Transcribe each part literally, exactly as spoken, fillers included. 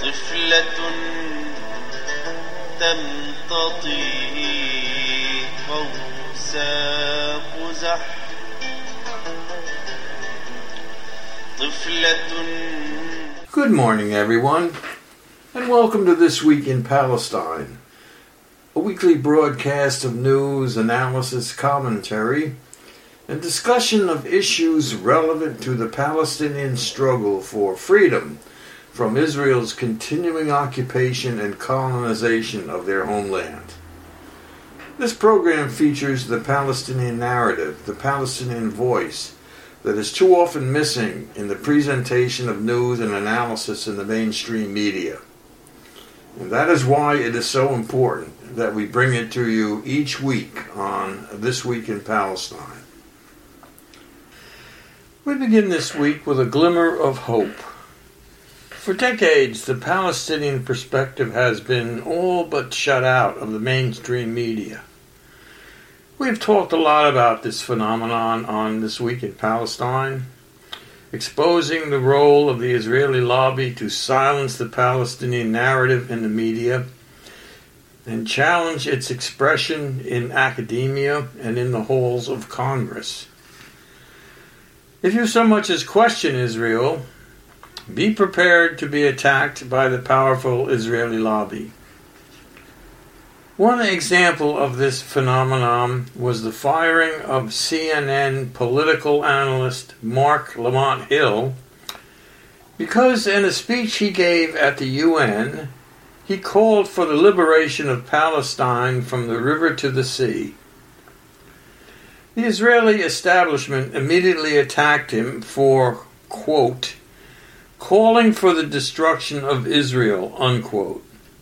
طفلة تمتطي قوس قزح طفلة. Good morning, everyone, and welcome to This Week in Palestine, a weekly broadcast of news, analysis, commentary, and discussion of issues relevant to the Palestinian struggle for freedom from Israel's continuing occupation and colonization of their homeland. This program features the Palestinian narrative, the Palestinian voice, that is too often missing in the presentation of news and analysis in the mainstream media. And that is why it is so important that we bring it to you each week on This Week in Palestine. We begin this week with a glimmer of hope. For decades, the Palestinian perspective has been all but shut out of the mainstream media. We've talked a lot about this phenomenon on This Week in Palestine, exposing the role of the Israeli lobby to silence the Palestinian narrative in the media and challenge its expression in academia and in the halls of Congress. If you so much as question Israel, be prepared to be attacked by the powerful Israeli lobby. One example of this phenomenon was the firing of C N N political analyst Mark Lamont Hill because in a speech he gave at the U N, he called for the liberation of Palestine from the river to the sea. The Israeli establishment immediately attacked him for, quote, calling for the destruction of Israel, unquote.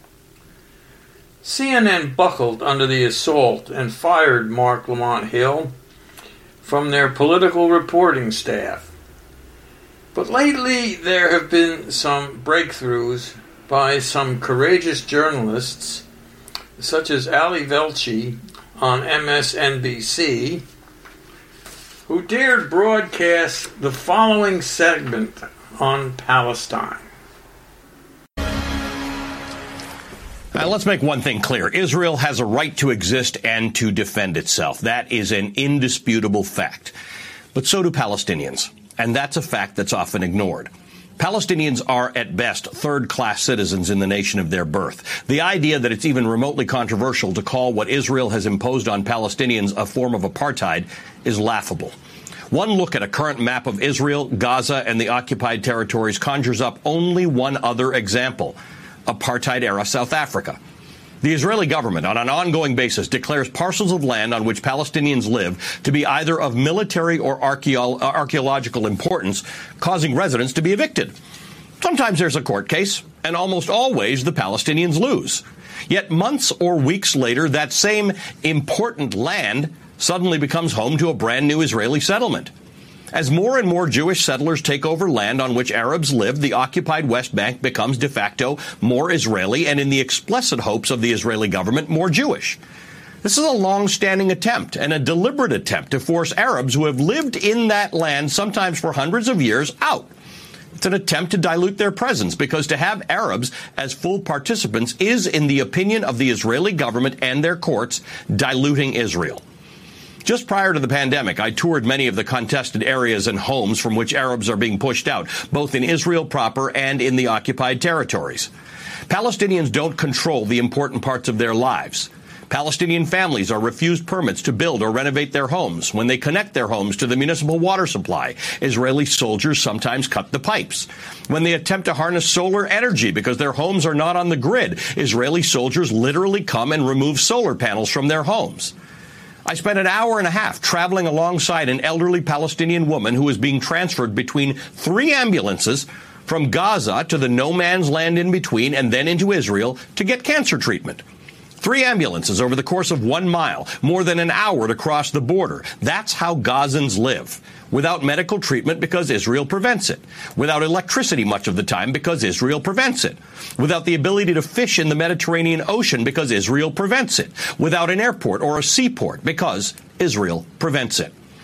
C N N buckled under the assault and fired Mark Lamont Hill from their political reporting staff. But lately there have been some breakthroughs by some courageous journalists, such as Ali Velshi on M S N B C, who dared broadcast the following segment on Palestine. Now, let's make one thing clear. Israel has a right to exist and to defend itself. That is an indisputable fact. But so do Palestinians. And that's a fact that's often ignored. Palestinians are, at best, third-class citizens in the nation of their birth. The idea that it's even remotely controversial to call what Israel has imposed on Palestinians a form of apartheid is laughable. One look at a current map of Israel, Gaza, and the occupied territories conjures up only one other example: apartheid-era South Africa. The Israeli government, on an ongoing basis, declares parcels of land on which Palestinians live to be either of military or archaeo- archaeological importance, causing residents to be evicted. Sometimes there's a court case, and almost always the Palestinians lose. Yet months or weeks later, that same important land suddenly becomes home to a brand new Israeli settlement. As more and more Jewish settlers take over land on which Arabs live, the occupied West Bank becomes de facto more Israeli and, in the explicit hopes of the Israeli government, more Jewish. This is a long-standing attempt and a deliberate attempt to force Arabs who have lived in that land, sometimes for hundreds of years, out. It's an attempt to dilute their presence, because to have Arabs as full participants is, in the opinion of the Israeli government and their courts, diluting Israel. Just prior to the pandemic, I toured many of the contested areas and homes from which Arabs are being pushed out, both in Israel proper and in the occupied territories. Palestinians don't control the important parts of their lives. Palestinian families are refused permits to build or renovate their homes. When they connect their homes to the municipal water supply, Israeli soldiers sometimes cut the pipes. When they attempt to harness solar energy because their homes are not on the grid, Israeli soldiers literally come and remove solar panels from their homes. I spent an hour and a half traveling alongside an elderly Palestinian woman who was being transferred between three ambulances from Gaza to the no man's land in between and then into Israel to get cancer treatment. Three ambulances over the course of one mile, more than an hour to cross the border. That's how Gazans live. Without medical treatment because Israel prevents it. Without electricity much of the time because Israel prevents it. Without the ability to fish in the Mediterranean Ocean because Israel prevents it. Without an airport or a seaport because Israel prevents it.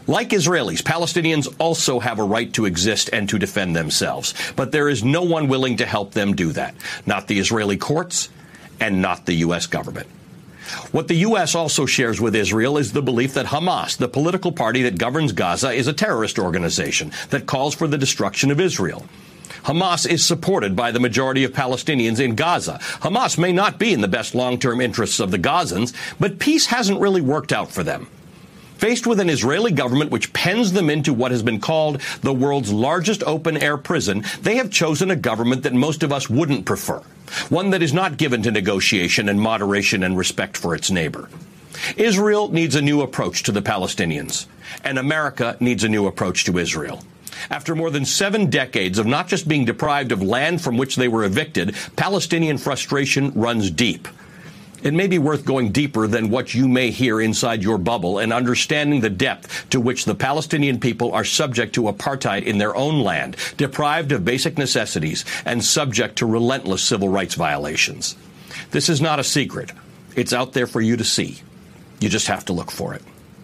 Like Israelis, Palestinians also have a right to exist and to defend themselves. But there is no one willing to help them do that. Not the Israeli courts and not the U S government. What the U S also shares with Israel is the belief that Hamas, the political party that governs Gaza, is a terrorist organization that calls for the destruction of Israel. Hamas is supported by the majority of Palestinians in Gaza. Hamas may not be in the best long-term interests of the Gazans, but peace hasn't really worked out for them. Faced with an Israeli government which pens them into what has been called the world's largest open-air prison, they have chosen a government that most of us wouldn't prefer, one that is not given to negotiation and moderation and respect for its neighbor. Israel needs a new approach to the Palestinians, and America needs a new approach to Israel. After more than seven decades of not just being deprived of land from which they were evicted, Palestinian frustration runs deep. It may be worth going deeper than what you may hear inside your bubble and understanding the depth to which the Palestinian people are subject to apartheid in their own land, deprived of basic necessities, and subject to relentless civil rights violations. This is not a secret. It's out there for you to see. You just have to look for it.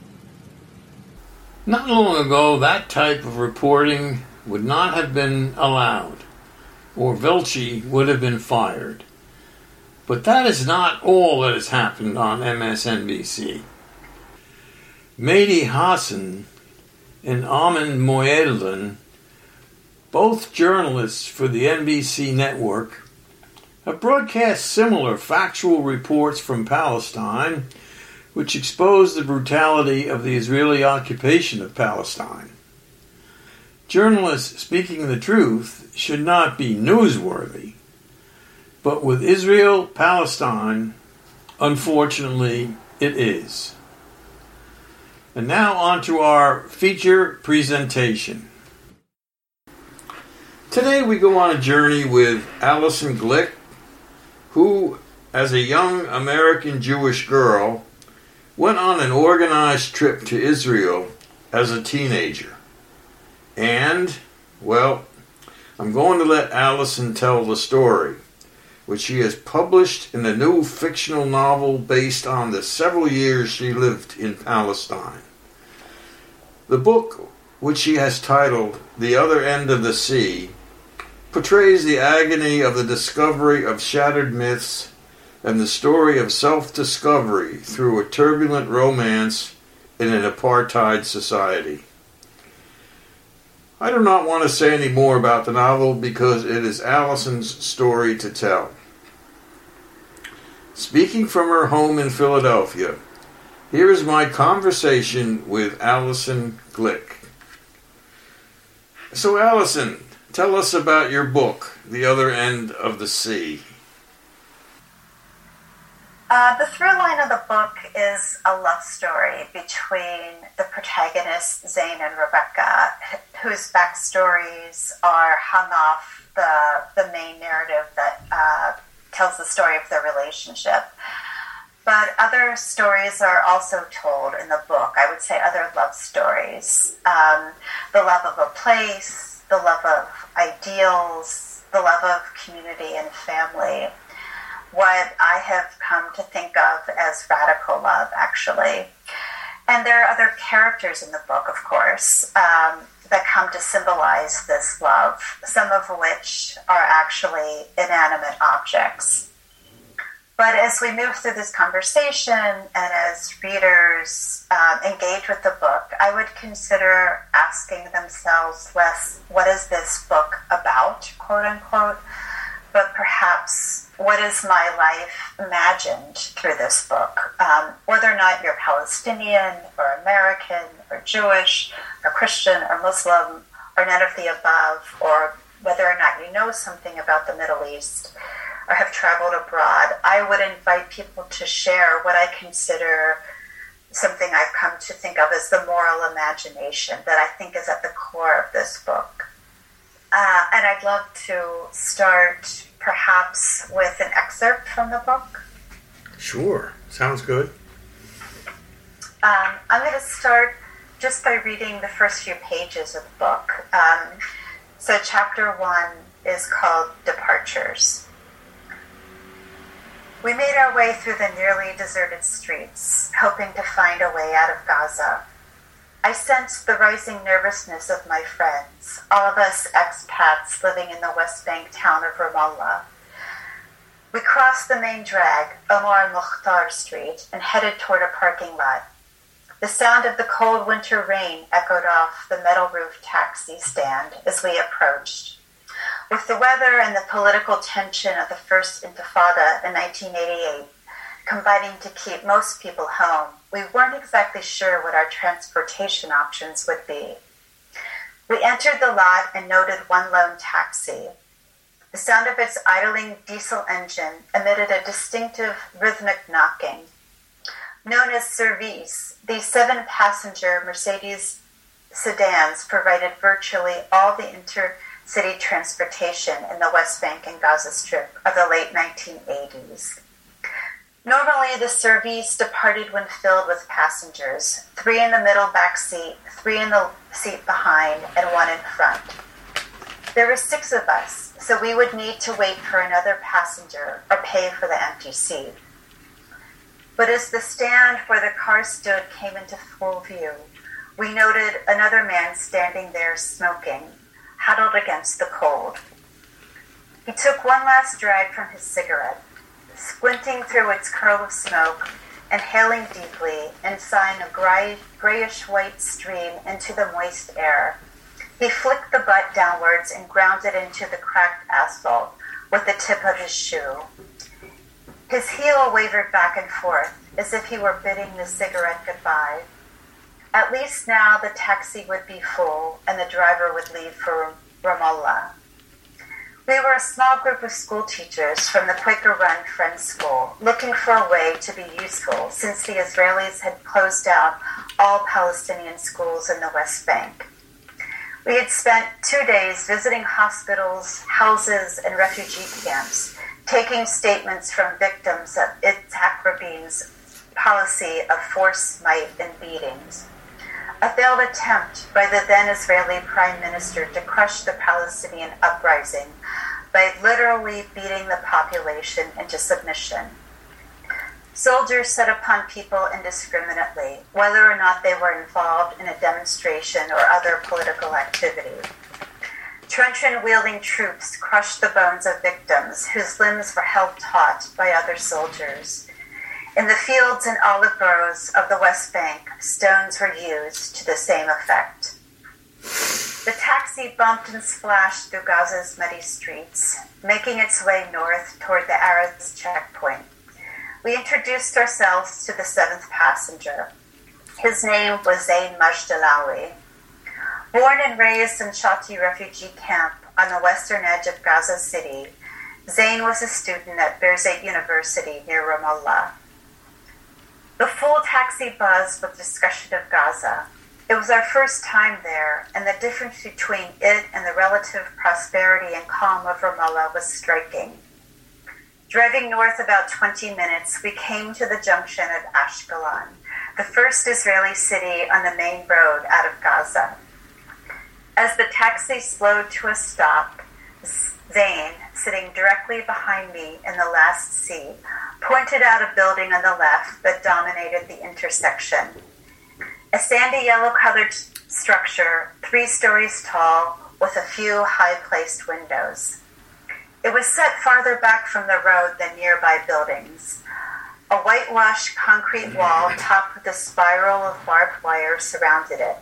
Not long ago, that type of reporting would not have been allowed, or Velchi would have been fired. But that is not all that has happened on M S N B C. Mehdi Hassan and Amin Moyeldin, both journalists for the N B C network, have broadcast similar factual reports from Palestine which expose the brutality of the Israeli occupation of Palestine. Journalists speaking the truth should not be newsworthy. But with Israel, Palestine, unfortunately, it is. And now on to our feature presentation. Today we go on a journey with Alison Glick, who, as a young American Jewish girl, went on an organized trip to Israel as a teenager. And, well, I'm going to let Alison tell the story, which she has published in a new fictional novel based on the several years she lived in Palestine. The book, which she has titled The Other End of the Sea, portrays the agony of the discovery of shattered myths and the story of self-discovery through a turbulent romance in an apartheid society. I do not want to say any more about the novel because it is Alison's story to tell. Speaking from her home in Philadelphia, here is my conversation with Alison Glick. So, Alison, tell us about your book, The Other End of the Sea. Uh, the through line of the book is a love story between the protagonists, Zane and Rebecca, whose backstories are hung off the, the main narrative that uh, tells the story of their relationship. But other stories are also told in the book. I would say other love stories. Um, the love of a place, the love of ideals, the love of community and family. What I have come to think of as radical love, actually. And there are other characters in the book, of course, um, that come to symbolize this love, some of which are actually inanimate objects. But as we move through this conversation and as readers um, engage with the book, I would consider asking themselves less, what is this book about, quote unquote, but perhaps what is my life imagined through this book? Um, whether or not you're Palestinian or American or Jewish or Christian or Muslim or none of the above, or whether or not you know something about the Middle East or have traveled abroad, I would invite people to share what I consider something I've come to think of as the moral imagination that I think is at the core of this book. Uh, and I'd love to start perhaps with an excerpt from the book. Sure. Sounds good. Um, I'm going to start just by reading the first few pages of the book. Um, so chapter one is called Departures. We made our way through the nearly deserted streets, hoping to find a way out of Gaza. I sensed the rising nervousness of my friends, all of us expats living in the West Bank town of Ramallah. We crossed the main drag, Omar Mukhtar Street, and headed toward a parking lot. The sound of the cold winter rain echoed off the metal roof taxi stand as we approached. With the weather and the political tension of the first Intifada in nineteen eighty-eight combining to keep most people home, we weren't exactly sure what our transportation options would be. We entered the lot and noted one lone taxi. The sound of its idling diesel engine emitted a distinctive rhythmic knocking. Known as Service, these seven-passenger Mercedes sedans provided virtually all the intercity transportation in the West Bank and Gaza Strip of the late nineteen eighties. Normally, the Service departed when filled with passengers, three in the middle back seat, three in the seat behind, and one in front. There were six of us, so we would need to wait for another passenger or pay for the empty seat. But as the stand where the car stood came into full view, we noted another man standing there smoking, huddled against the cold. He took one last drag from his cigarette, squinting through its curl of smoke, inhaling deeply and sighing a gray, grayish-white stream into the moist air. He flicked the butt downwards and ground it into the cracked asphalt with the tip of his shoe. His heel wavered back and forth, as if he were bidding the cigarette goodbye. At least now the taxi would be full, and the driver would leave for Ramallah. We were a small group of school teachers from the Quaker-run Friends School, looking for a way to be useful since the Israelis had closed down all Palestinian schools in the West Bank. We had spent two days visiting hospitals, houses, and refugee camps, taking statements from victims of Itzhak Rabin's policy of force, might, and beatings. A failed attempt by the then Israeli Prime Minister to crush the Palestinian uprising by literally beating the population into submission. Soldiers set upon people indiscriminately, whether or not they were involved in a demonstration or other political activity. Truncheon-wielding troops crushed the bones of victims whose limbs were held taut by other soldiers. In the fields and olive groves of the West Bank, stones were used to the same effect. The taxi bumped and splashed through Gaza's muddy streets, making its way north toward the Areds checkpoint. We introduced ourselves to the seventh passenger. His name was Zain Majdalawi. Born and raised in Shati refugee camp on the western edge of Gaza City, Zain was a student at Birzeit University near Ramallah. The full taxi buzzed with discussion of Gaza. It was our first time there, and the difference between it and the relative prosperity and calm of Ramallah was striking. Driving north about twenty minutes, we came to the junction of Ashkelon, the first Israeli city on the main road out of Gaza. As the taxi slowed to a stop, Zain, sitting directly behind me in the last seat, pointed out a building on the left that dominated the intersection. A sandy yellow-colored structure, three stories tall, with a few high-placed windows. It was set farther back from the road than nearby buildings. A whitewashed concrete wall topped with a spiral of barbed wire surrounded it.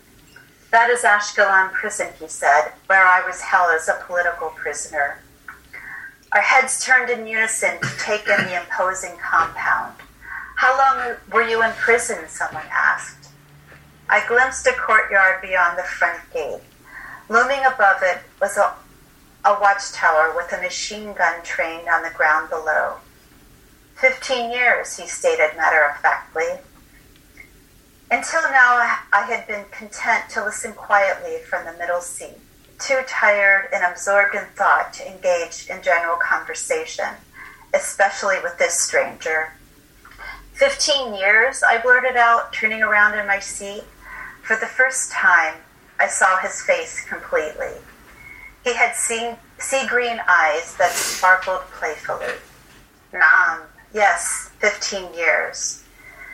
That is Ashkelon prison, he said, where I was held as a political prisoner. Our heads turned in unison to take in the imposing compound. How long were you in prison? Someone asked. I glimpsed a courtyard beyond the front gate. Looming above it was a, a watchtower with a machine gun trained on the ground below. Fifteen years, he stated matter-of-factly. Until now, I had been content to listen quietly from the middle seat, too tired and absorbed in thought to engage in general conversation, especially with this stranger. Fifteen years, I blurted out, turning around in my seat. For the first time, I saw his face completely. He had seen sea-green eyes that sparkled playfully. Naam, yes, fifteen years.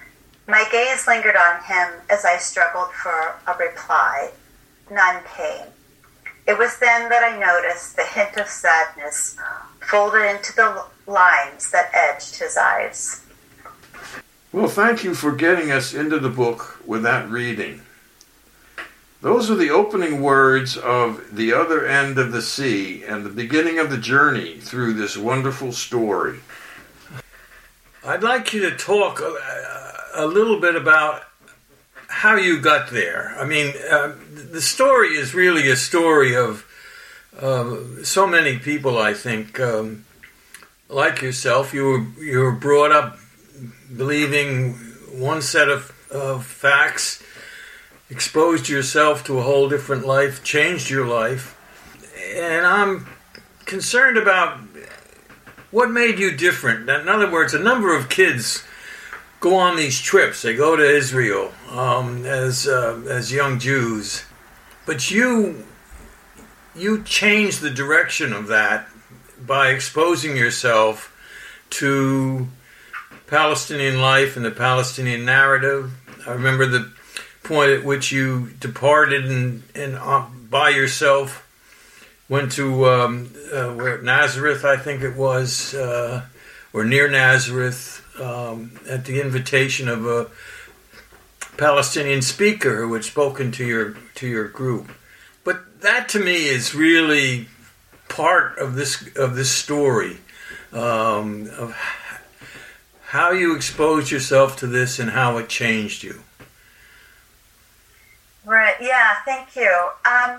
My gaze lingered on him as I struggled for a reply. None came. It was then that I noticed the hint of sadness folded into the lines that edged his eyes. Well, thank you for getting us into the book with that reading. Those are the opening words of The Other End of the Sea and the beginning of the journey through this wonderful story. I'd like you to talk a, a little bit about how you got there. I mean, uh, the story is really a story of uh, so many people, I think, um, like yourself. You were, you were brought up believing one set of, of facts, exposed yourself to a whole different life, changed your life. And I'm concerned about what made you different. In other words, a number of kids go on these trips. They go to Israel um, as uh, as young Jews. But you, you changed the direction of that by exposing yourself to Palestinian life and the Palestinian narrative. I remember the point at which you departed and, and uh, by yourself went to um, uh, where Nazareth, I think it was, uh, or near Nazareth, um, at the invitation of a Palestinian speaker who had spoken to your to your group. But that, to me, is really part of this of this story, um, of how you exposed yourself to this and how it changed you. Right, yeah, thank you. Um,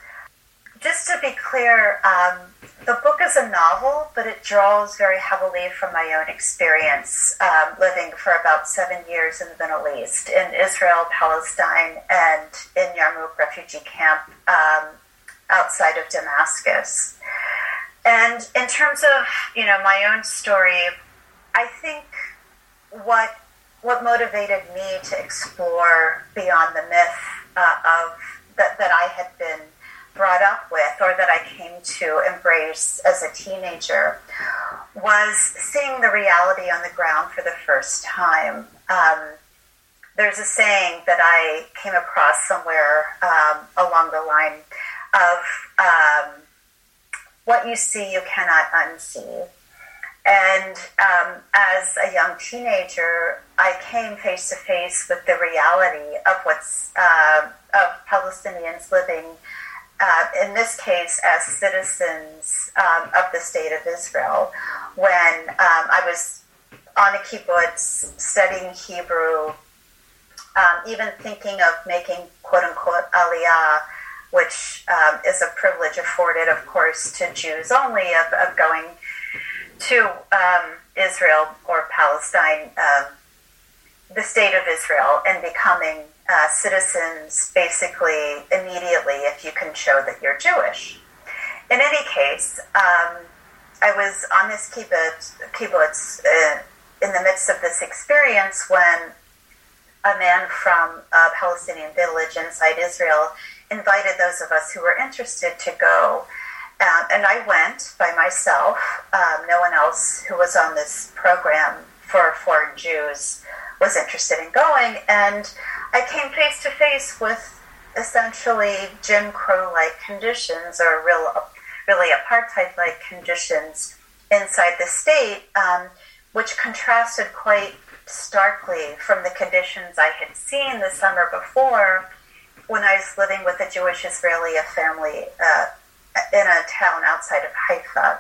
just to be clear, um, the book is a novel, but it draws very heavily from my own experience um, living for about seven years in the Middle East, in Israel, Palestine, and in Yarmouk refugee camp um, outside of Damascus. And in terms of, you know, my own story, I think what what motivated me to explore beyond the myth uh, of that, that I had been brought up with, or that I came to embrace as a teenager, was seeing the reality on the ground for the first time. Um, there's a saying that I came across somewhere um, along the line of um, what you see you cannot unsee. And um, as a young teenager, I came face to face with the reality of what's uh, of Palestinians living, uh, in this case, as citizens um, of the state of Israel. When um, I was on a kibbutz studying Hebrew, um, even thinking of making "quote unquote" aliyah, which um, is a privilege afforded, of course, to Jews only, of, of going to um, Israel or Palestine, um, the state of Israel, and becoming uh, citizens basically immediately if you can show that you're Jewish. In any case, um, I was on this kibbutz, kibbutz uh, in the midst of this experience when a man from a Palestinian village inside Israel invited those of us who were interested to go. Um, and I went by myself. Um, no one else who was on this program for foreign Jews was interested in going. And I came face to face with essentially Jim Crow-like conditions, or real, really apartheid-like conditions inside the state, um, which contrasted quite starkly from the conditions I had seen the summer before when I was living with a Jewish Israeli family uh, in a town outside of Haifa.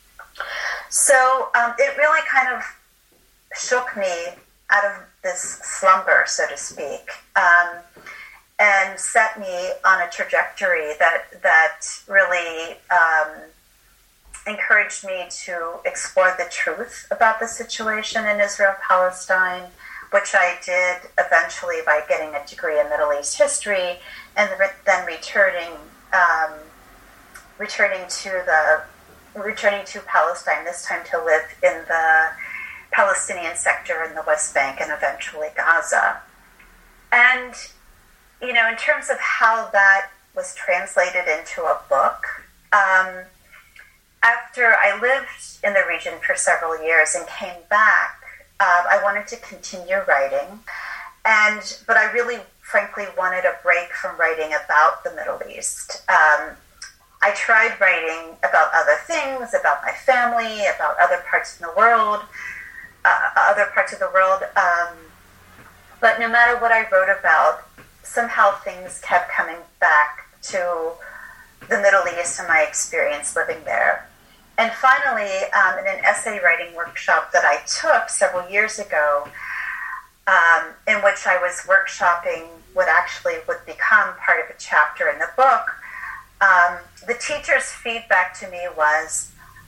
So um, it really kind of shook me out of this slumber, so to speak, um, and set me on a trajectory that that really um, encouraged me to explore the truth about the situation in Israel-Palestine, which I did eventually by getting a degree in Middle East history, and then returning um, returning to the returning to Palestine, this time to live in the Palestinian sector in the West Bank and eventually Gaza. And, you know, in terms of how that was translated into a book, um, after I lived in the region for several years and came back, uh, I wanted to continue writing. and but I really, frankly, wanted a break from writing about the Middle East. Um, I tried writing about other things, about my family, about other parts of the world, uh, other parts of the world. Um, but no matter what I wrote about, somehow things kept coming back to the Middle East and my experience living there. And finally, um, in an essay writing workshop that I took several years ago, um, in which I was workshopping what actually would become part of a chapter in the book, um, the teacher's feedback to me was,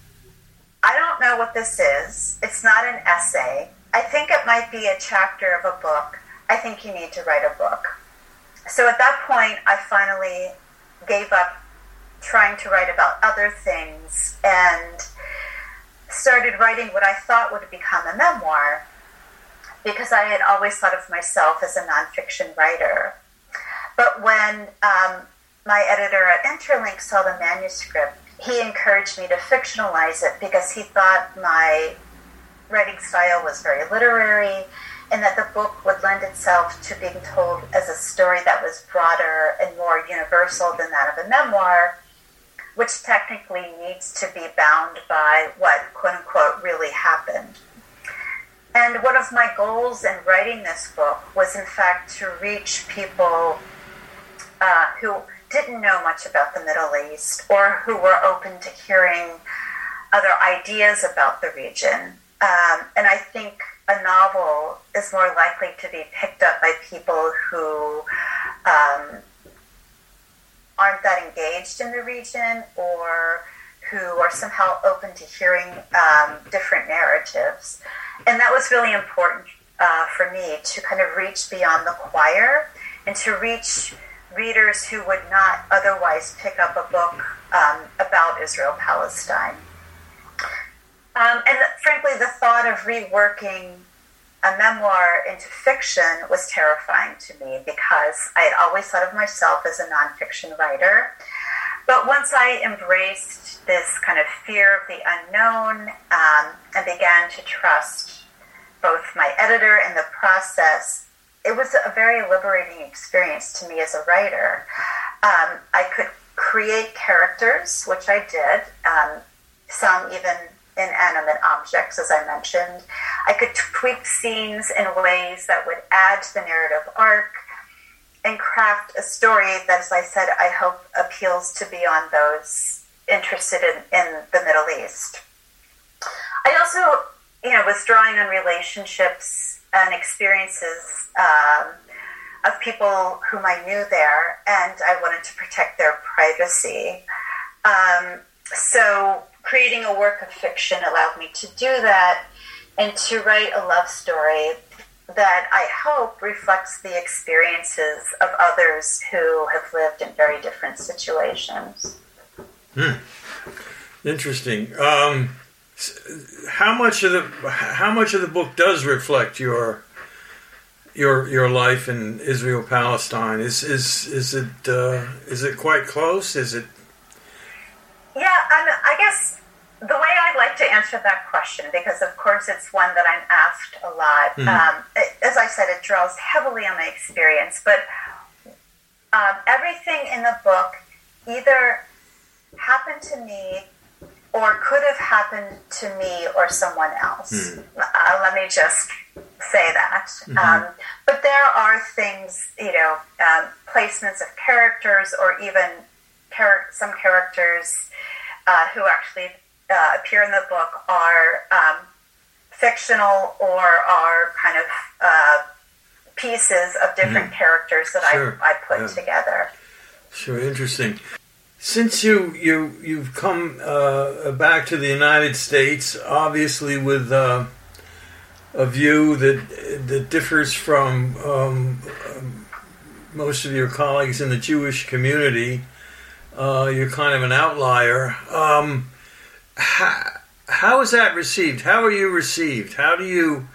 I don't know what this is. It's not an essay. I think it might be a chapter of a book. I think you need to write a book. So at that point, I finally gave up trying to write about other things and started writing what I thought would become a memoir, because I had always thought of myself as a nonfiction writer. But when um, my editor at Interlink saw the manuscript, he encouraged me to fictionalize it because he thought my writing style was very literary and that the book would lend itself to being told as a story that was broader and more universal than that of a memoir, which technically needs to be bound by what, quote-unquote, really happened. And one of my goals in writing this book was, in fact, to reach people uh, who didn't know much about the Middle East or who were open to hearing other ideas about the region. Um, and I think a novel is more likely to be picked up by people who um, aren't that engaged in the region or who are somehow open to hearing um, different narratives. And that was really important uh, for me, to kind of reach beyond the choir and to reach readers who would not otherwise pick up a book um, about Israel-Palestine. Um, and frankly, the thought of reworking a memoir into fiction was terrifying to me because I had always thought of myself as a nonfiction writer. But once I embraced this kind of fear of the unknown um, and began to trust both my editor and the process, it was a very liberating experience to me as a writer. Um, I could create characters, which I did, um, some even inanimate objects, as I mentioned. I could tweak scenes in ways that would add to the narrative arc and craft a story that, as I said, I hope appeals to beyond those interested in, in the Middle East. I also, you know, was drawing on relationships and experiences um, of people whom I knew there, and I wanted to protect their privacy. Um, so creating a work of fiction allowed me to do that and to write a love story that I hope reflects the experiences of others who have lived in very different situations. Hmm. Interesting. Um, how much of the how much of the book does reflect your your your life in Israel Palestine? Is is is it uh, is it quite close? Is it? Yeah, um, I guess the way I'd like to answer that question, because of course it's one that I'm asked a lot. Mm. Um, it, as I said, it draws heavily on my experience, but um, everything in the book either happened to me or could have happened to me or someone else. Mm. Uh, let me just say that. Mm-hmm. Um, but there are things, you know, um, placements of characters or even char- some characters uh, who actually uh, appear in the book are um, fictional or are kind of uh, pieces of different mm. characters that sure. I, I put yeah. together. Sure, interesting. Since you, you, you've come uh, back to the United States, obviously with uh, a view that that differs from um, um, most of your colleagues in the Jewish community, uh, you're kind of an outlier. Um, how, how is that received? How are you received? How do you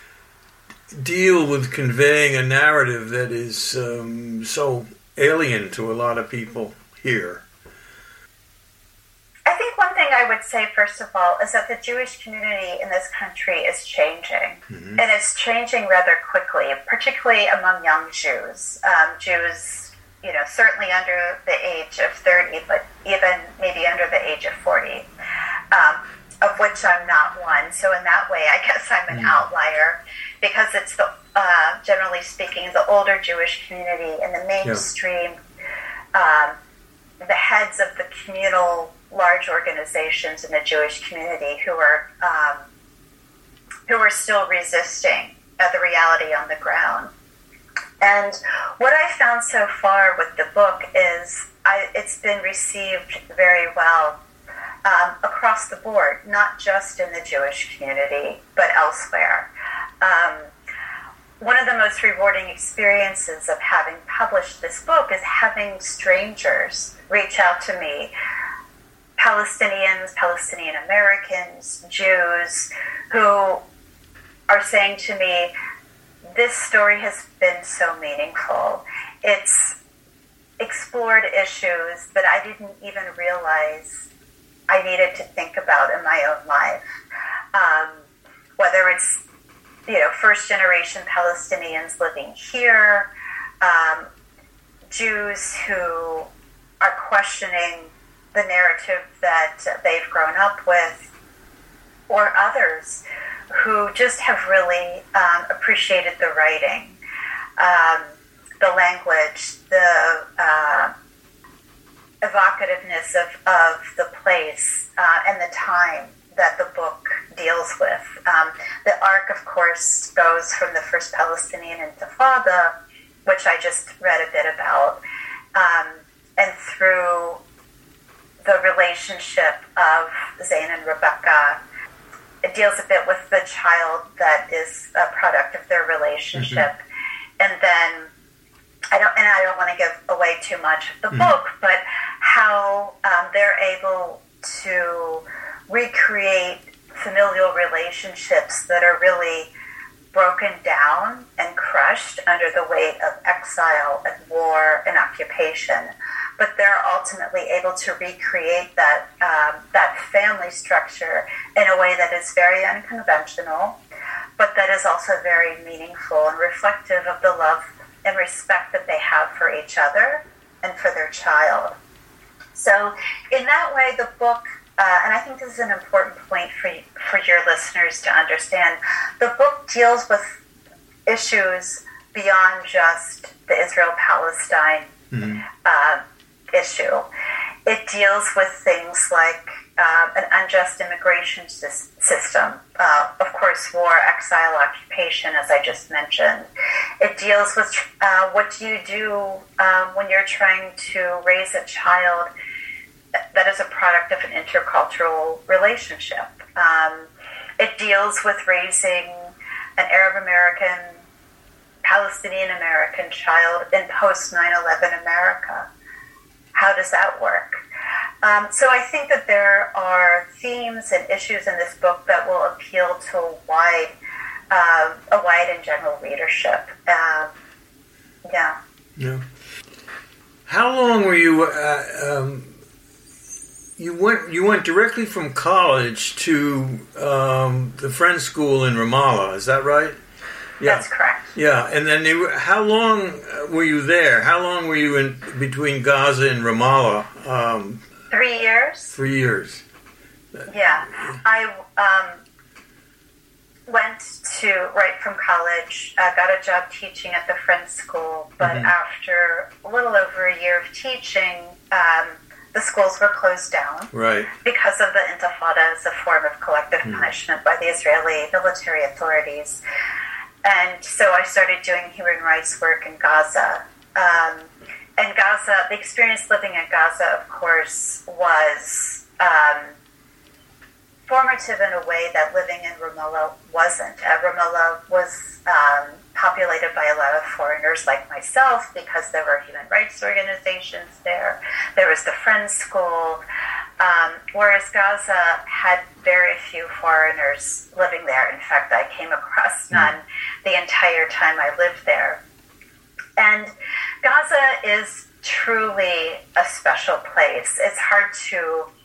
deal with conveying a narrative that is um, so alien to a lot of people here? I think one thing thing I would say, first of all, is that the Jewish community in this country is changing. Mm-hmm. And it's changing rather quickly, particularly among young Jews. Um, Jews, you know, certainly under the age of thirty, but even maybe under the age of forty, um, of which I'm not one. So in that way, I guess I'm an mm-hmm. outlier, because it's the, uh, generally speaking, the older Jewish community and the mainstream, yeah. um, the heads of the communal large organizations in the Jewish community who are um, who are still resisting uh, the reality on the ground. And what I found so far with the book is I, it's been received very well um, across the board, not just in the Jewish community, but elsewhere. Um, one of the most rewarding experiences of having published this book is having strangers reach out to me, Palestinians, Palestinian Americans, Jews, who are saying to me, this story has been so meaningful. It's explored issues that I didn't even realize I needed to think about in my own life. Um, whether it's, you know, first-generation Palestinians living here, um, Jews who are questioning the narrative that they've grown up with, or others who just have really um, appreciated the writing, um, the language, the uh, evocativeness of, of the place uh, and the time that the book deals with. Um, the arc, of course, goes from the first Palestinian Intifada, which I just read a bit about, um, and through the relationship of Zain and Rebecca. It deals a bit with the child that is a product of their relationship. Mm-hmm. And then, I don't, and I don't want to give away too much of the mm-hmm. book, but how um, they're able to recreate familial relationships that are really broken down and crushed under the weight of exile and war and occupation. But they're ultimately able to recreate that um, that family structure in a way that is very unconventional, but that is also very meaningful and reflective of the love and respect that they have for each other and for their child. So in that way, the book, uh, and I think this is an important point for for your listeners to understand, the book deals with issues beyond just the Israel-Palestine mm-hmm. uh, issue. It deals with things like uh, an unjust immigration sy- system, uh, of course, war, exile, occupation, as I just mentioned. It deals with uh, what do you do um, when you're trying to raise a child that is a product of an intercultural relationship. Um, it deals with raising an Arab American, Palestinian American child in post nine eleven America. How does that work? Um, so I think that there are themes and issues in this book that will appeal to a wide, uh, a wide and general readership. Uh, yeah. Yeah. How long were you? Uh, um, you went. You went directly from college to um, the Friends School in Ramallah. Is that right? Yeah. That's correct. Yeah, and then they were, how long were you there? How long were you in between Gaza and Ramallah? Um, three years. Three years. Yeah, I um, went to right from college. I got a job teaching at the Friends School, but mm-hmm. after a little over a year of teaching, um, the schools were closed down. Right. Because of the Intifada as a form of collective mm. punishment by the Israeli military authorities. And so I started doing human rights work in Gaza. Um, and Gaza, the experience living in Gaza, of course, was um, formative in a way that living in Ramallah wasn't. Uh, Ramallah was um, populated by a lot of foreigners like myself because there were human rights organizations there. There was the Friends School. Um, whereas Gaza had very few foreigners living there. In fact, I came across none the entire time I lived there. And Gaza is truly a special place. It's hard to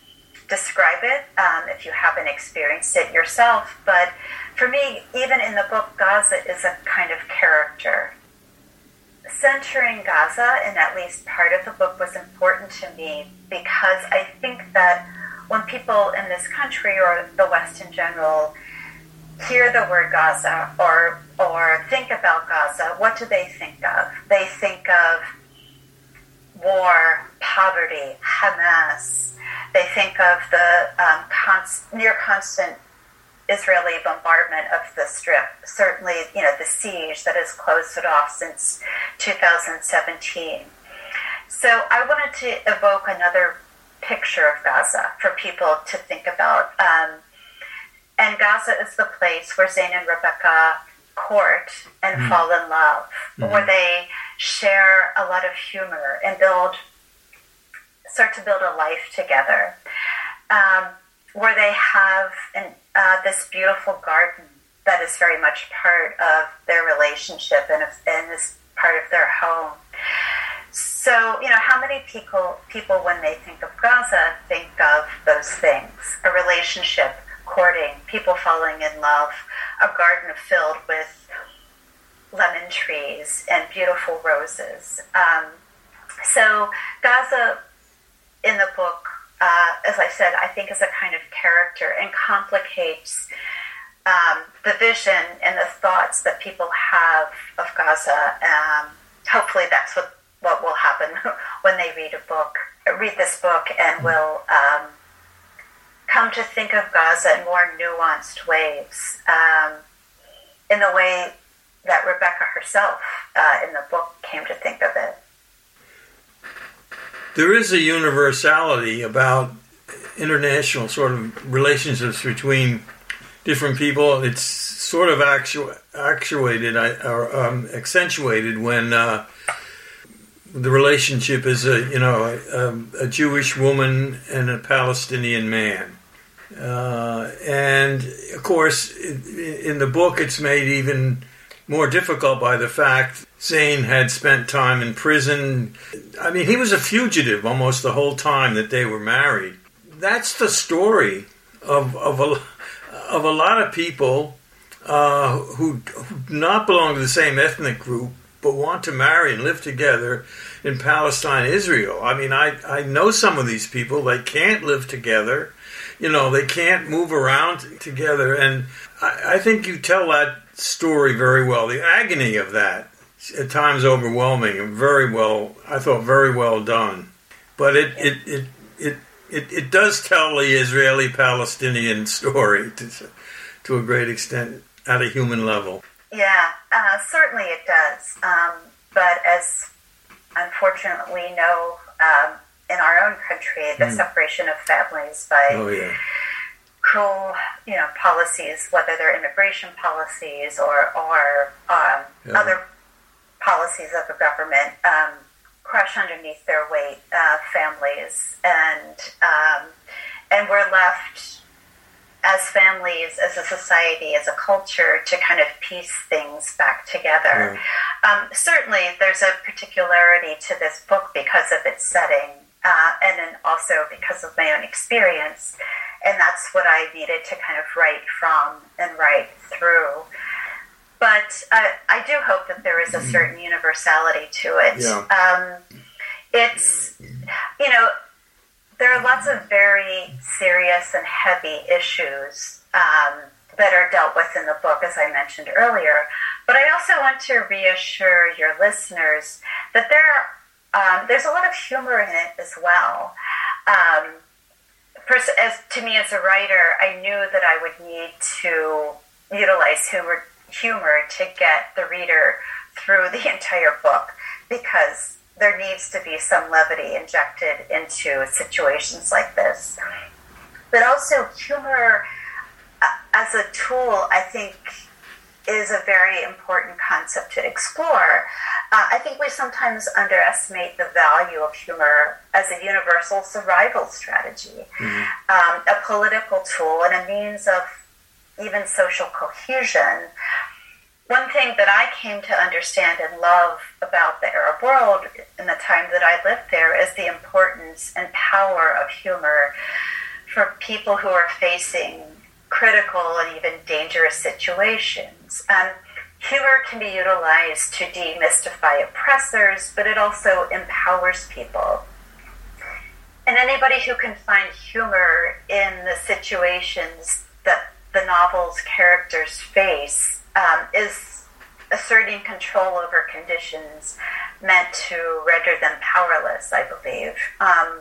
describe it um, if you haven't experienced it yourself. But for me, even in the book, Gaza is a kind of character. Centering Gaza in at least part of the book was important to me because I think that when people in this country or the West in general hear the word Gaza or or think about Gaza, what do they think of? They think of war, poverty, Hamas. They think of the um, const- near constant Israeli bombardment of the Strip. Certainly, you know, the siege that has closed it off since two thousand seventeen. So I wanted to evoke another picture of Gaza for people to think about. Um, and Gaza is the place where Zane and Rebecca court and mm. fall in love, mm. where they share a lot of humor and build, start to build a life together, um, where they have an, uh, this beautiful garden that is very much part of their relationship and, and is part of their home. So, you know, how many people, people when they think of Gaza, think of those things? A relationship, courting, people falling in love, a garden filled with lemon trees and beautiful roses. Um, so Gaza in the book, uh, as I said, I think is a kind of character and complicates um, the vision and the thoughts that people have of Gaza. Um, hopefully that's what, what will happen when they read a book, read this book and will um, come to think of Gaza in more nuanced ways, um, in the way that Rebecca herself uh, in the book came to think of it. There is a universality about international sort of relationships between different people. It's sort of actu- actuated or um, accentuated when uh, the relationship is a you know a, a Jewish woman and a Palestinian man. Uh, and of course, in the book, it's made even more difficult by the fact Zane had spent time in prison. I mean, he was a fugitive almost the whole time that they were married. That's the story of of a of a lot of people uh, who, who do not belong to the same ethnic group, but want to marry and live together in Palestine, Israel. I mean, I, I know some of these people. They can't live together. You know, they can't move around together. And I, I think you tell that story very well. The agony of that, at times overwhelming, and very well, I thought very well done. But it it it it, it, it does tell the Israeli-Palestinian story to, to a great extent at a human level. Yeah, uh, certainly it does. Um, but as unfortunately we know, um, in our own country, the mm. separation of families by oh, yeah. cruel, you know, policies, whether they're immigration policies or or um, yeah. other policies of the government, um, crush underneath their weight uh, families, and um, and we're left as families, as a society, as a culture, to kind of piece things back together. Yeah. Um, certainly, there's a particularity to this book because of its setting. Uh, and then also because of my own experience. And that's what I needed to kind of write from and write through. But uh, I do hope that there is a certain universality to it. Yeah. Um, it's, you know, there are lots of very serious and heavy issues um, that are dealt with in the book, as I mentioned earlier. But I also want to reassure your listeners that there are Um, there's a lot of humor in it as well. Um, first, as to me as a writer, I knew that I would need to utilize humor, humor to get the reader through the entire book, because there needs to be some levity injected into situations like this. But also humor uh, as a tool, I think, is a very important concept to explore. Uh, I think we sometimes underestimate the value of humor as a universal survival strategy, mm-hmm. um, a political tool, and a means of even social cohesion. One thing that I came to understand and love about the Arab world in the time that I lived there is the importance and power of humor for people who are facing critical and even dangerous situations. Um, humor can be utilized to demystify oppressors, but it also empowers people. And anybody who can find humor in the situations that the novel's characters face um, is asserting control over conditions meant to render them powerless, I believe. Um,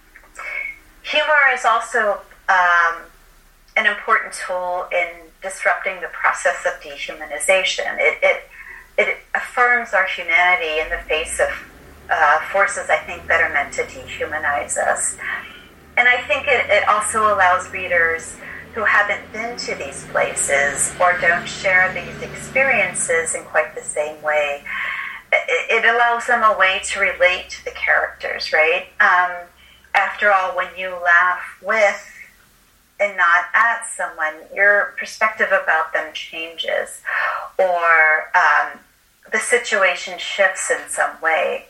humor is also um, an important tool in disrupting the process of dehumanization. It, it, it affirms our humanity in the face of uh, forces, I think, that are meant to dehumanize us. And I think it, it also allows readers who haven't been to these places or don't share these experiences in quite the same way, it, it allows them a way to relate to the characters, right? Um, after all, when you laugh with and not at someone, your perspective about them changes, or um, the situation shifts in some way.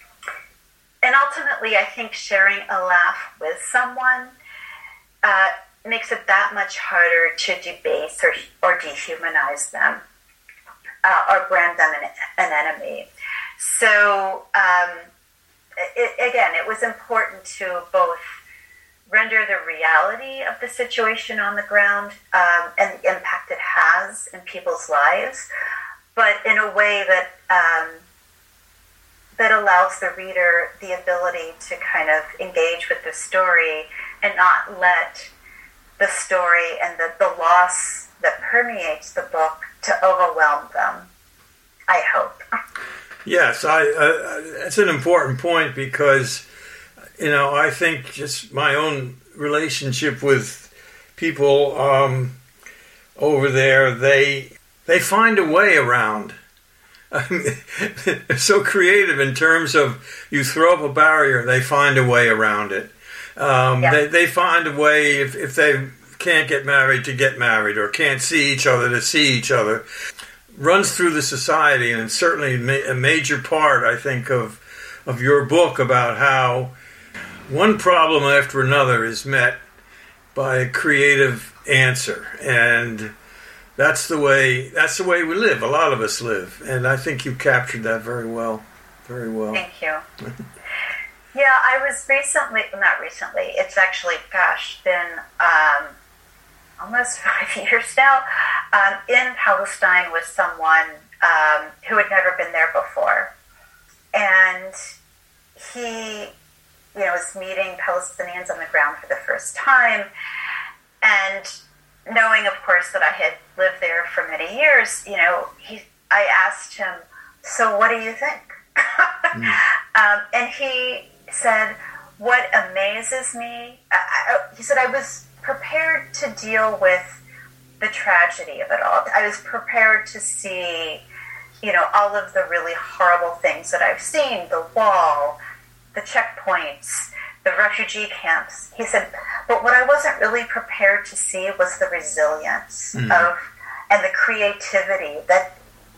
And ultimately, I think sharing a laugh with someone uh, makes it that much harder to debase or, or dehumanize them uh, or brand them an, an enemy. So, um, it, again, it was important to both render the reality of the situation on the ground um, and the impact it has in people's lives, but in a way that um, that allows the reader the ability to kind of engage with the story and not let the story and the, the loss that permeates the book to overwhelm them, I hope. Yes, I, uh, it's an important point because, you know, I think just my own relationship with people um, over there, they they find a way around. I mean, they're so creative in terms of you throw up a barrier, they find a way around it. Um, yeah. they, they find a way, if, if they can't get married, to get married, or can't see each other, to see each other. Runs through the society, and it's certainly a major part, I think, of of your book about how one problem after another is met by a creative answer, and that's the way that's the way we live. A lot of us live, and I think you captured that very well, very well. Thank you. Yeah, I was recently, not recently. It's actually, gosh, been um, almost five years now. Um, in Palestine with someone um, who had never been there before, and he, you know, was meeting Palestinians on the ground for the first time, and knowing, of course, that I had lived there for many years, you know, he, I asked him, "So, what do you think?" mm. um, and he said, "What amazes me," I, I, he said, "I was prepared to deal with the tragedy of it all. I was prepared to see, you know, all of the really horrible things that I've seen, the wall, the checkpoints, the refugee camps." He said, "But what I wasn't really prepared to see was the resilience mm. of and the creativity that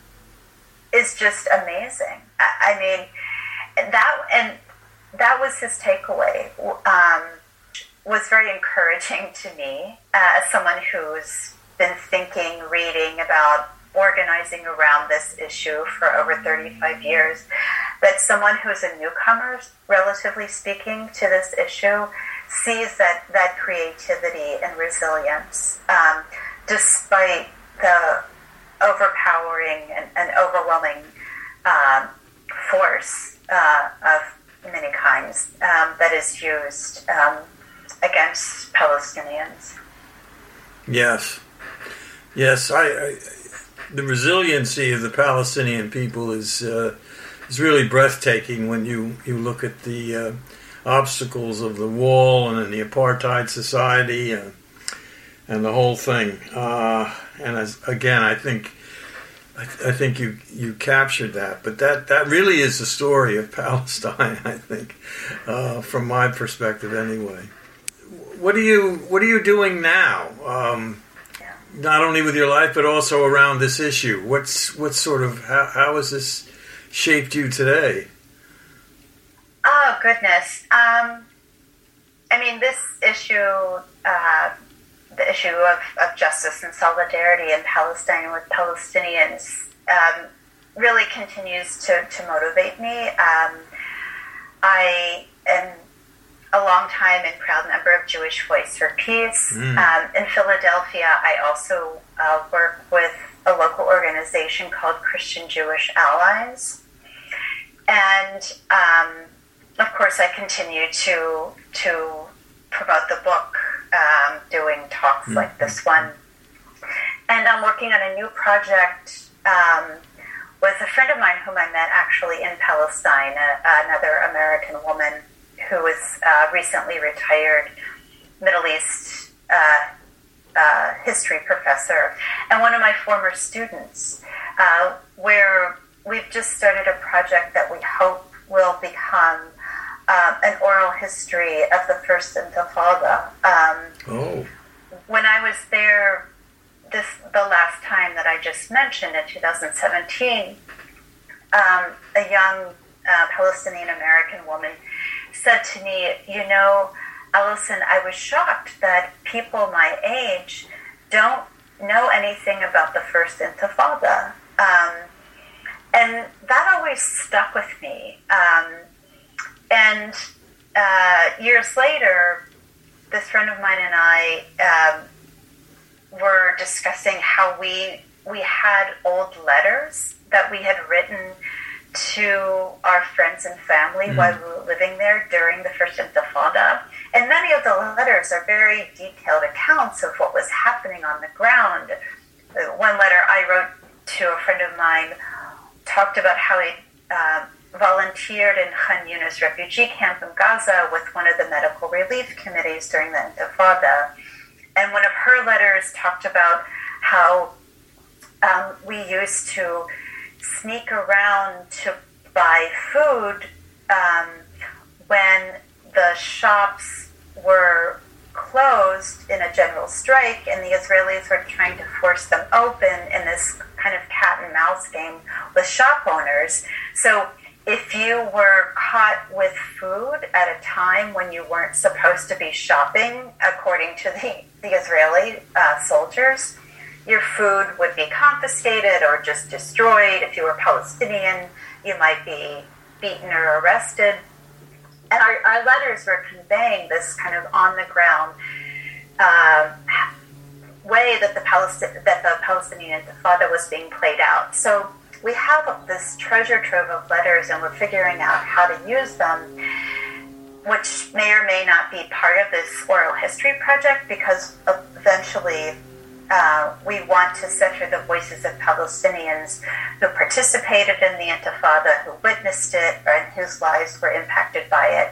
is just amazing." I, I mean, that and that was his takeaway. Um, was very encouraging to me uh, as someone who's been thinking, reading about organizing around this issue for over thirty-five years, that someone who's a newcomer, relatively speaking, to this issue sees that, that creativity and resilience, um, despite the overpowering and, and overwhelming um, force uh, of many kinds um, that is used um, against Palestinians. Yes. Yes, I, I, the resiliency of the Palestinian people is uh, is really breathtaking when you, you look at the uh, obstacles of the wall and the apartheid society uh, and the whole thing. Uh, and as, again, I think I, I think you you captured that. But that, that really is the story of Palestine, I think, uh, from my perspective, anyway. What are you What are you doing now? Um, Not only with your life, but also around this issue. What's what sort of how, how has this shaped you today? Oh goodness! Um, I mean, this issue uh, the issue of, of justice and solidarity in Palestine with Palestinians um, really continues to, to motivate me. Um, I am a long time and proud member of Jewish Voice for Peace. Mm. Um, in Philadelphia, I also uh, work with a local organization called Christian Jewish Allies. And, um, of course, I continue to to promote the book, um, doing talks mm. like this one. And I'm working on a new project um, with a friend of mine whom I met actually in Palestine, a, another American woman who is uh, recently retired Middle East uh, uh, history professor, and one of my former students, uh, where we've just started a project that we hope will become um, an oral history of the First Intifada. Um, oh. When I was there this the last time that I just mentioned in two thousand seventeen, um, a young uh, Palestinian-American woman said to me, you know, Allison, I was shocked that people my age don't know anything about the First Intifada. Um, and that always stuck with me. Um, and uh, years later, this friend of mine and I um, were discussing how we we had old letters that we had written to our friends and family mm. while we were living there during the First Intifada. And many of the letters are very detailed accounts of what was happening on the ground. One letter I wrote to a friend of mine talked about how he uh, volunteered in Khan Yunis refugee camp in Gaza with one of the medical relief committees during the Intifada. And one of her letters talked about how um, we used to sneak around to buy food um, when the shops were closed in a general strike and the Israelis were trying to force them open in this kind of cat and mouse game with shop owners. So if you were caught with food at a time when you weren't supposed to be shopping, according to the, the Israeli uh, soldiers, your food would be confiscated or just destroyed. If you were Palestinian, you might be beaten or arrested. And our, our letters were conveying this kind of on-the-ground uh, way that the, Palesti- that the Palestinian Intifada was being played out. So we have this treasure trove of letters, and we're figuring out how to use them, which may or may not be part of this oral history project, because eventually Uh, we want to center the voices of Palestinians who participated in the Intifada, who witnessed it, and whose lives were impacted by it.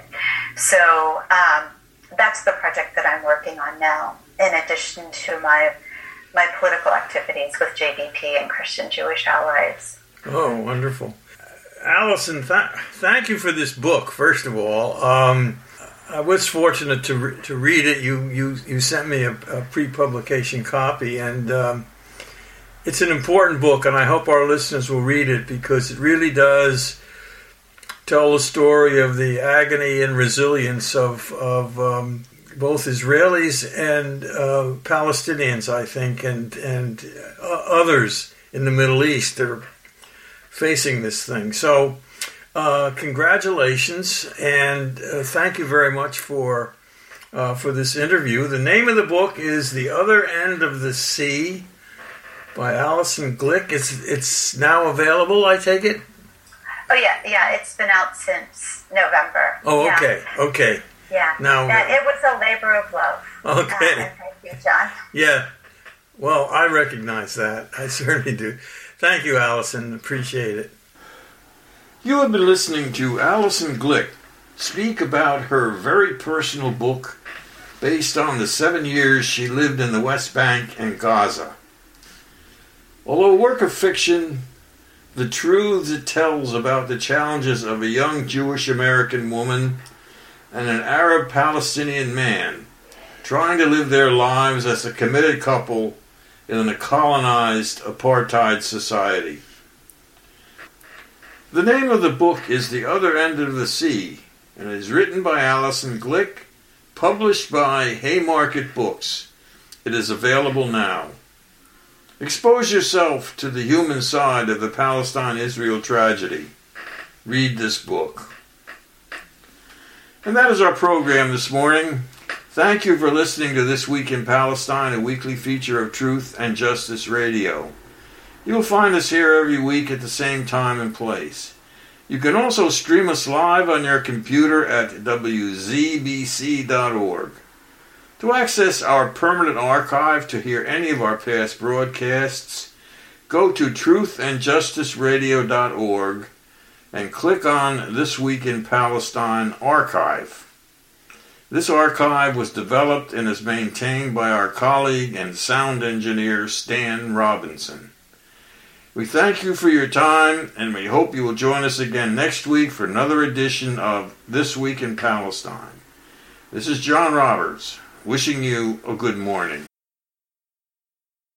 So um, that's the project that I'm working on now, in addition to my my political activities with J B P and Christian Jewish Allies. Oh, wonderful. Allison, th- thank you for this book, first of all. Um, I was fortunate to re- to read it. You you, you sent me a, a pre-publication copy, and um, it's an important book, and I hope our listeners will read it, because it really does tell the story of the agony and resilience of of um, both Israelis and uh, Palestinians, I think, and and uh, others in the Middle East that are facing this thing. So. Uh, congratulations, and uh, thank you very much for uh, for this interview. The name of the book is The Other End of the Sea by Allison Glick. It's it's now available, I take it? Oh, yeah, yeah, it's been out since November. Oh, yeah. okay, okay. Yeah, now, yeah, it was a labor of love. Okay. Uh, thank you, John. Yeah, well, I recognize that. I certainly do. Thank you, Allison. Appreciate it. You have been listening to Allison Glick speak about her very personal book based on the seven years she lived in the West Bank and Gaza. Although a work of fiction, the truths it tells about the challenges of a young Jewish American woman and an Arab Palestinian man trying to live their lives as a committed couple in a colonized apartheid society. The name of the book is The Other End of the Sea, and is written by Allison Glick, published by Haymarket Books. It is available now. Expose yourself to the human side of the Palestine-Israel tragedy. Read this book. And that is our program this morning. Thank you for listening to This Week in Palestine, a weekly feature of Truth and Justice Radio. You'll find us here every week at the same time and place. You can also stream us live on your computer at w z b c dot org. To access our permanent archive to hear any of our past broadcasts, go to truth and justice radio dot org and click on This Week in Palestine Archive. This archive was developed and is maintained by our colleague and sound engineer Stan Robinson. We thank you for your time, and we hope you will join us again next week for another edition of This Week in Palestine. This is John Roberts, wishing you a good morning.